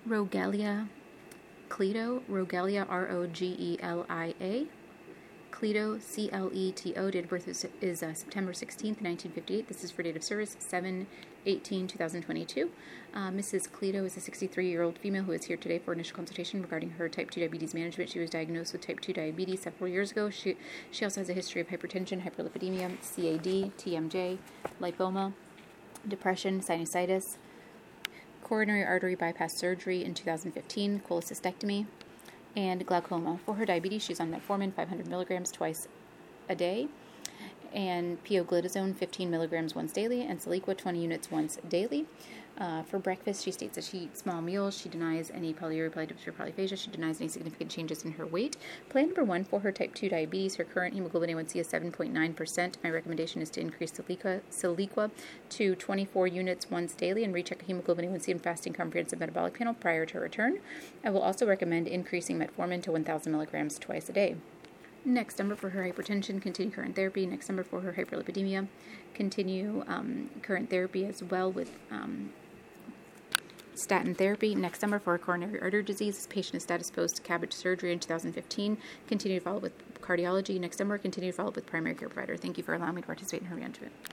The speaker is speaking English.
Rogelia Cleto, Rogelia, Rogelia. Cleto, Cleto. Date of birth is September 16th, 1958. This is for date of service 7/18/2022. Mrs. Cleto is a 63-year-old female who is here today for initial consultation regarding her type 2 diabetes management. She was diagnosed with type 2 diabetes several years ago. She also has a history of hypertension, hyperlipidemia, CAD, TMJ, lipoma, depression, sinusitis, coronary artery bypass surgery in 2015, cholecystectomy, and glaucoma. For her diabetes, she's on metformin 500 milligrams twice a day, and pioglitazone 15 milligrams once daily, and Celequa 20 units once daily. For breakfast, she states that she eats small meals. She denies any polyuria, polyphagia. She denies any significant changes in her weight. Plan number 1 for her type 2 diabetes. Her current hemoglobin A1C is 7.9%. My recommendation is to increase Celequa to 24 units once daily and recheck hemoglobin A1C and fasting comprehensive metabolic panel prior to return. I will also recommend increasing metformin to 1,000 milligrams twice a day. Next number for her hypertension, continue current therapy. Next number for her hyperlipidemia, continue current therapy as well with statin therapy. Next number for her coronary artery disease. This patient is status post CABG surgery in 2015. Continue to follow up with cardiology. Next number, continue to follow up with primary care provider. Thank you for allowing me to participate in her management.